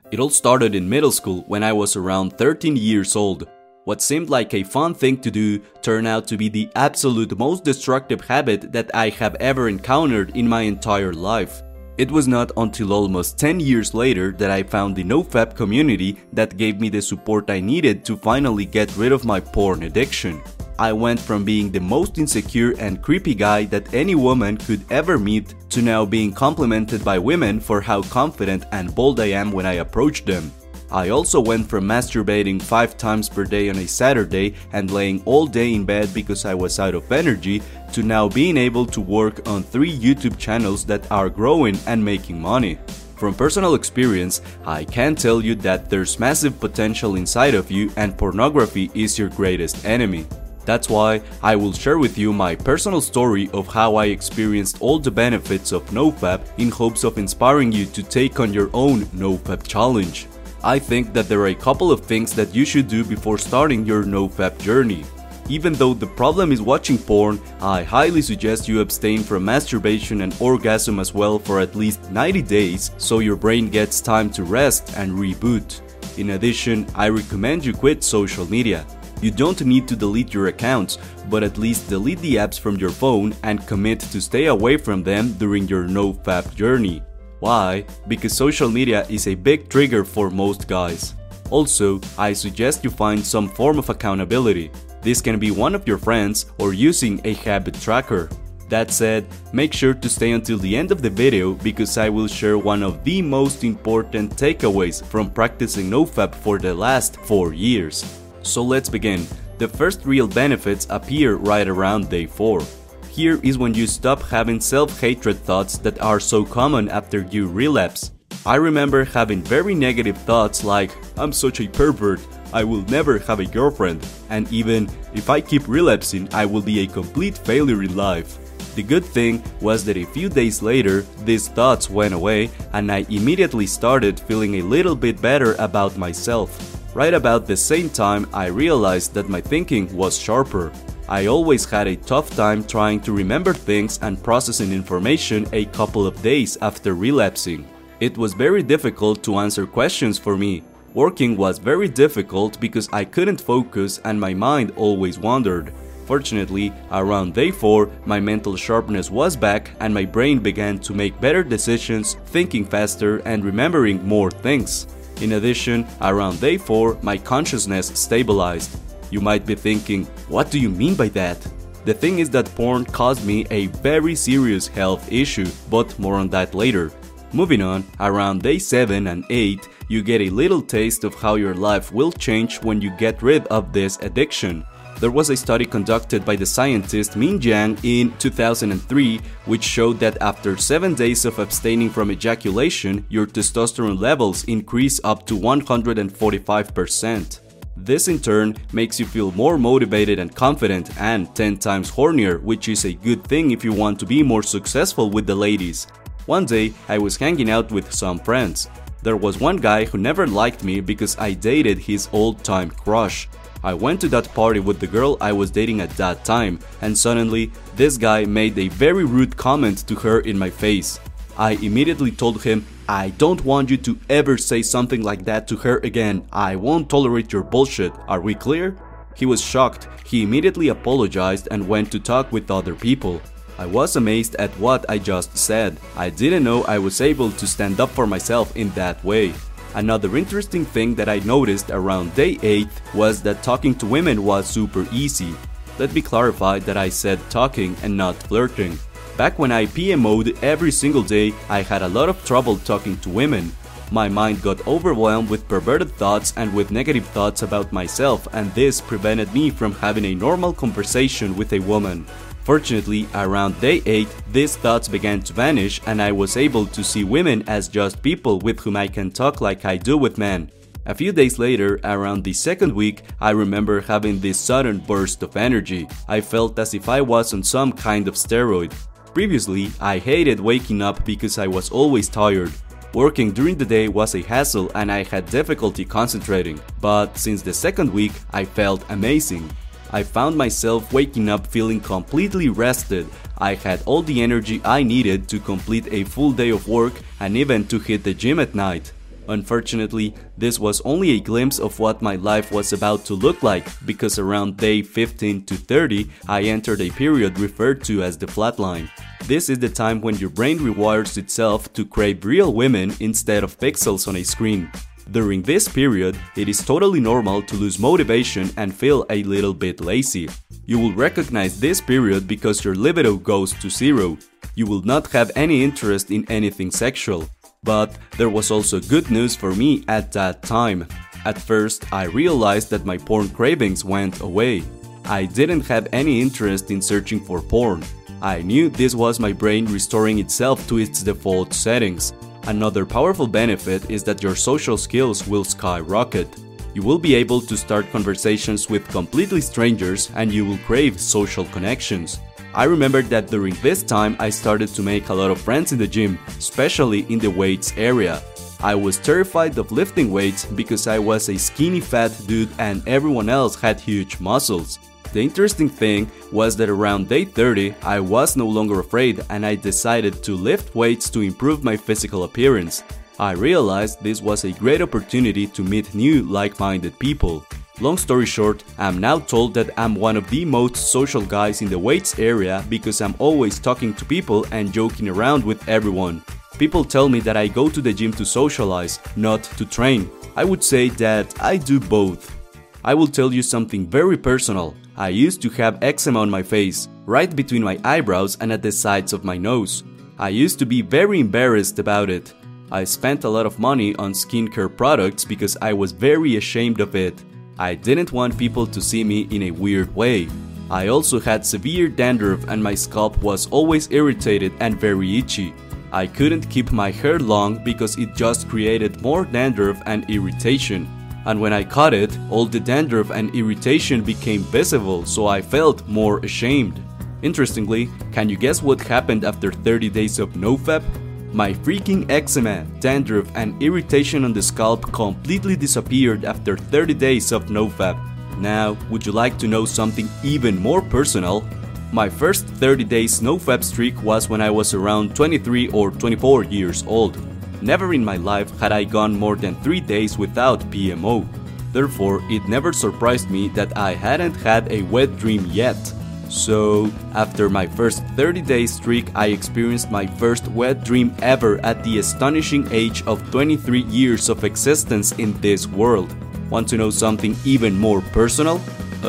It all started in middle school when I was around 13 years old. What seemed like a fun thing to do turned out to be the absolute most destructive habit that I have ever encountered in my entire life. It was not until almost 10 years later that I found the NoFap community that gave me the support I needed to finally get rid of my porn addiction. I went from being the most insecure and creepy guy that any woman could ever meet to now being complimented by women for how confident and bold I am when I approach them. I also went from masturbating 5 times per day on a Saturday and laying all day in bed because I was out of energy to now being able to work on 3 YouTube channels that are growing and making money. From personal experience, I can tell you that there's massive potential inside of you and pornography is your greatest enemy. That's why I will share with you my personal story of how I experienced all the benefits of NoFap in hopes of inspiring you to take on your own NoFap challenge. I think that there are a couple of things that you should do before starting your NoFap journey. Even though the problem is watching porn, I highly suggest you abstain from masturbation and orgasm as well for at least 90 days so your brain gets time to rest and reboot. In addition, I recommend you quit social media. You don't need to delete your accounts, but at least delete the apps from your phone and commit to stay away from them during your NoFap journey. Why? Because social media is a big trigger for most guys. Also, I suggest you find some form of accountability. This can be one of your friends or using a habit tracker. That said, make sure to stay until the end of the video because I will share one of the most important takeaways from practicing NoFap for the last 4 years. So let's begin. The first real benefits appear right around day 4. Here is when you stop having self-hatred thoughts that are so common after you relapse. I remember having very negative thoughts like, I'm such a pervert, I will never have a girlfriend, and even, if I keep relapsing, I will be a complete failure in life. The good thing was that a few days later, these thoughts went away and I immediately started feeling a little bit better about myself. Right about the same time, I realized that my thinking was sharper. I always had a tough time trying to remember things and processing information a couple of days after relapsing. It was very difficult to answer questions for me. Working was very difficult because I couldn't focus and my mind always wandered. Fortunately, around day 4, my mental sharpness was back and my brain began to make better decisions, thinking faster and remembering more things. In addition, around day 4, my consciousness stabilized. You might be thinking, what do you mean by that? The thing is that porn caused me a very serious health issue, but more on that later. Moving on, around day 7 and 8, you get a little taste of how your life will change when you get rid of this addiction. There was a study conducted by the scientist Min Jiang in 2003 which showed that after 7 days of abstaining from ejaculation, your testosterone levels increase up to 145%. This in turn makes you feel more motivated and confident and 10 times hornier, which is a good thing if you want to be more successful with the ladies. One day, I was hanging out with some friends. There was one guy who never liked me because I dated his old-time crush. I went to that party with the girl I was dating at that time, and suddenly, this guy made a very rude comment to her in my face. I immediately told him, I don't want you to ever say something like that to her again. I won't tolerate your bullshit. Are we clear? He was shocked. He immediately apologized and went to talk with other people. I was amazed at what I just said. I didn't know I was able to stand up for myself in that way. Another interesting thing that I noticed around day 8 was that talking to women was super easy. Let me clarify that I said talking and not flirting. Back when I PMO'd every single day, I had a lot of trouble talking to women. My mind got overwhelmed with perverted thoughts and with negative thoughts about myself, and this prevented me from having a normal conversation with a woman. Fortunately, around day 8, these thoughts began to vanish and I was able to see women as just people with whom I can talk like I do with men. A few days later, around the 2nd week, I remember having this sudden burst of energy. I felt as if I was on some kind of steroid. Previously, I hated waking up because I was always tired. Working during the day was a hassle and I had difficulty concentrating. But since the 2nd week, I felt amazing. I found myself waking up feeling completely rested. I had all the energy I needed to complete a full day of work and even to hit the gym at night. Unfortunately, this was only a glimpse of what my life was about to look like, because around day 15 to 30, I entered a period referred to as the flatline. This is the time when your brain rewires itself to crave real women instead of pixels on a screen. During this period, it is totally normal to lose motivation and feel a little bit lazy. You will recognize this period because your libido goes to zero. You will not have any interest in anything sexual. But there was also good news for me at that time. At first, I realized that my porn cravings went away. I didn't have any interest in searching for porn. I knew this was my brain restoring itself to its default settings. Another powerful benefit is that your social skills will skyrocket. You will be able to start conversations with completely strangers and you will crave social connections. I remember that during this time I started to make a lot of friends in the gym, especially in the weights area. I was terrified of lifting weights because I was a skinny fat dude and everyone else had huge muscles. The interesting thing was that around day 30 I was no longer afraid and I decided to lift weights to improve my physical appearance. I realized this was a great opportunity to meet new like-minded people. Long story short, I'm now told that I'm one of the most social guys in the weights area because I'm always talking to people and joking around with everyone. People tell me that I go to the gym to socialize, not to train. I would say that I do both. I will tell you something very personal. I used to have eczema on my face, right between my eyebrows and at the sides of my nose. I used to be very embarrassed about it. I spent a lot of money on skincare products because I was very ashamed of it. I didn't want people to see me in a weird way. I also had severe dandruff and my scalp was always irritated and very itchy. I couldn't keep my hair long because it just created more dandruff and irritation. And when I cut it, all the dandruff and irritation became visible, so I felt more ashamed. Interestingly, can you guess what happened after 30 days of NoFap? My freaking eczema, dandruff and irritation on the scalp completely disappeared after 30 days of NoFap. Now, would you like to know something even more personal? My first 30 days NoFap streak was when I was around 23 or 24 years old. Never in my life had I gone more than 3 days without PMO. Therefore, it never surprised me that I hadn't had a wet dream yet. So, after my first 30-day streak, I experienced my first wet dream ever at the astonishing age of 23 years of existence in this world. Want to know something even more personal?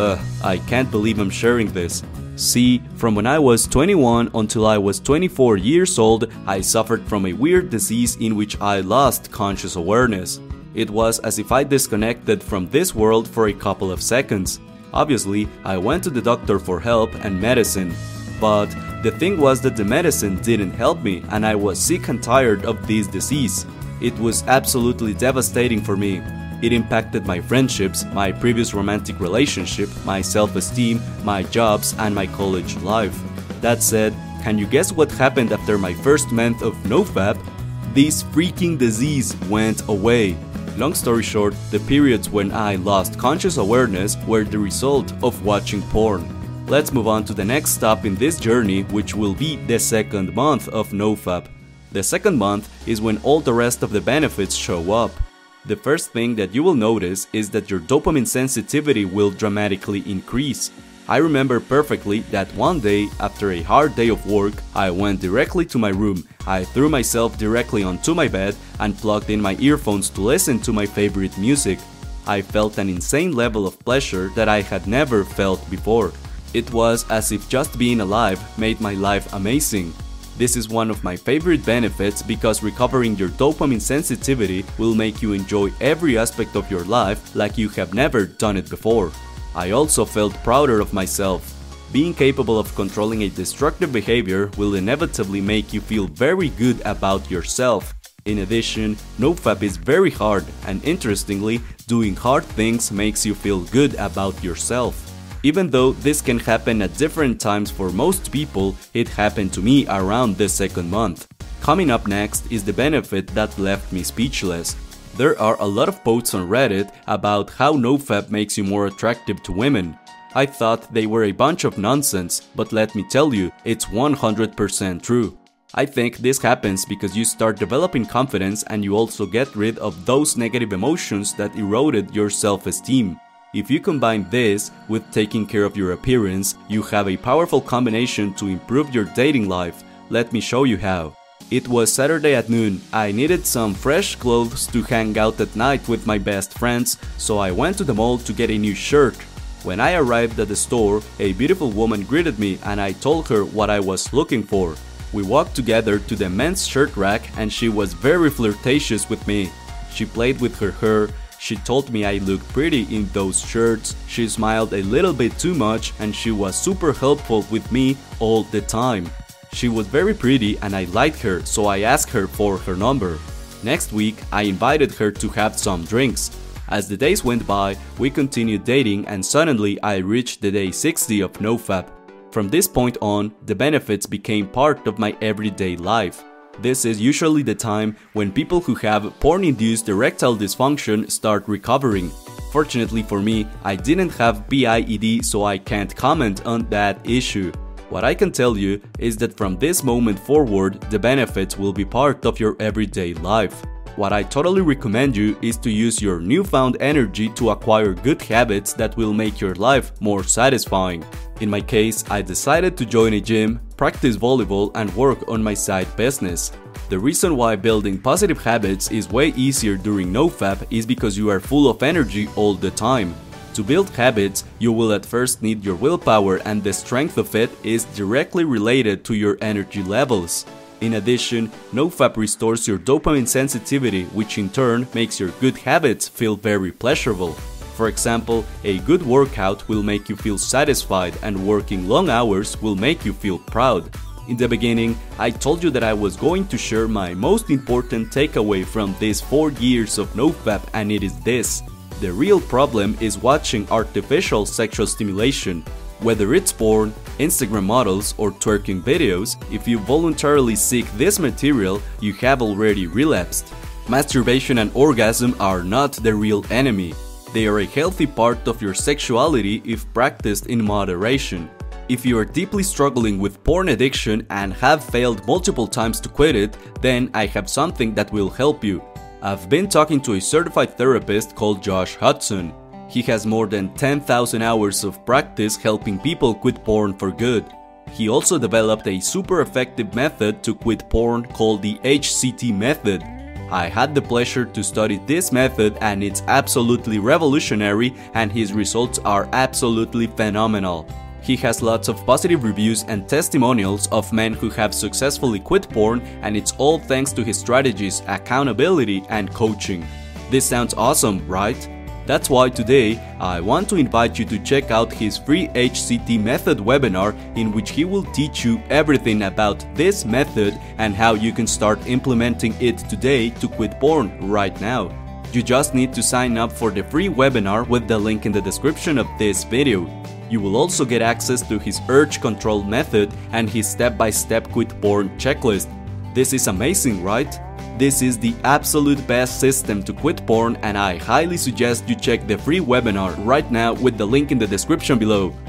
I can't believe I'm sharing this. See, from when I was 21 until I was 24 years old, I suffered from a weird disease in which I lost conscious awareness. It was as if I disconnected from this world for a couple of seconds. Obviously, I went to the doctor for help and medicine. But the thing was that the medicine didn't help me and I was sick and tired of this disease. It was absolutely devastating for me. It impacted my friendships, my previous romantic relationship, my self-esteem, my jobs, and my college life. That said, can you guess what happened after my first month of NoFap? This freaking disease went away. Long story short, the periods when I lost conscious awareness were the result of watching porn. Let's move on to the next stop in this journey, which will be the second month of NoFap. The second month is when all the rest of the benefits show up. The first thing that you will notice is that your dopamine sensitivity will dramatically increase. I remember perfectly that one day, after a hard day of work, I went directly to my room. I threw myself directly onto my bed and plugged in my earphones to listen to my favorite music. I felt an insane level of pleasure that I had never felt before. It was as if just being alive made my life amazing. This is one of my favorite benefits because recovering your dopamine sensitivity will make you enjoy every aspect of your life like you have never done it before. I also felt prouder of myself. Being capable of controlling a destructive behavior will inevitably make you feel very good about yourself. In addition, NoFap is very hard, and interestingly, doing hard things makes you feel good about yourself. Even though this can happen at different times for most people, it happened to me around the second month. Coming up next is the benefit that left me speechless. There are a lot of posts on Reddit about how NoFap makes you more attractive to women. I thought they were a bunch of nonsense, but let me tell you, it's 100% true. I think this happens because you start developing confidence and you also get rid of those negative emotions that eroded your self-esteem. If you combine this with taking care of your appearance, you have a powerful combination to improve your dating life. Let me show you how. It was Saturday at noon. I needed some fresh clothes to hang out at night with my best friends, so I went to the mall to get a new shirt. When I arrived at the store, a beautiful woman greeted me and I told her what I was looking for. We walked together to the men's shirt rack and she was very flirtatious with me. She played with her hair, she told me I looked pretty in those shirts, she smiled a little bit too much and she was super helpful with me all the time. She was very pretty and I liked her, so I asked her for her number. Next week, I invited her to have some drinks. As the days went by, we continued dating and suddenly I reached the day 60 of NoFap. From this point on, the benefits became part of my everyday life. This is usually the time when people who have porn-induced erectile dysfunction start recovering. Fortunately for me, I didn't have PIED, so I can't comment on that issue. What I can tell you is that from this moment forward, the benefits will be part of your everyday life. What I totally recommend you is to use your newfound energy to acquire good habits that will make your life more satisfying. In my case, I decided to join a gym, practice volleyball, and work on my side business. The reason why building positive habits is way easier during NoFap is because you are full of energy all the time. To build habits, you will at first need your willpower, and the strength of it is directly related to your energy levels. In addition, NoFap restores your dopamine sensitivity, which in turn makes your good habits feel very pleasurable. For example, a good workout will make you feel satisfied and working long hours will make you feel proud. In the beginning, I told you that I was going to share my most important takeaway from these 4 years of NoFap, and it is this. The real problem is watching artificial sexual stimulation. Whether it's porn, Instagram models, or twerking videos, if you voluntarily seek this material, you have already relapsed. Masturbation and orgasm are not the real enemy. They are a healthy part of your sexuality if practiced in moderation. If you are deeply struggling with porn addiction and have failed multiple times to quit it, then I have something that will help you. I've been talking to a certified therapist called Josh Hudson. He has more than 10,000 hours of practice helping people quit porn for good. He also developed a super effective method to quit porn called the HCT method. I had the pleasure to study this method and it's absolutely revolutionary and his results are absolutely phenomenal. He has lots of positive reviews and testimonials of men who have successfully quit porn, and it's all thanks to his strategies, accountability, and coaching. This sounds awesome, right? That's why today I want to invite you to check out his free HCT method webinar, in which he will teach you everything about this method and how you can start implementing it today to quit porn right now. You just need to sign up for the free webinar with the link in the description of this video. You will also get access to his urge control method and his step-by-step quit porn checklist. This is amazing, right? This is the absolute best system to quit porn, and I highly suggest you check the free webinar right now with the link in the description below.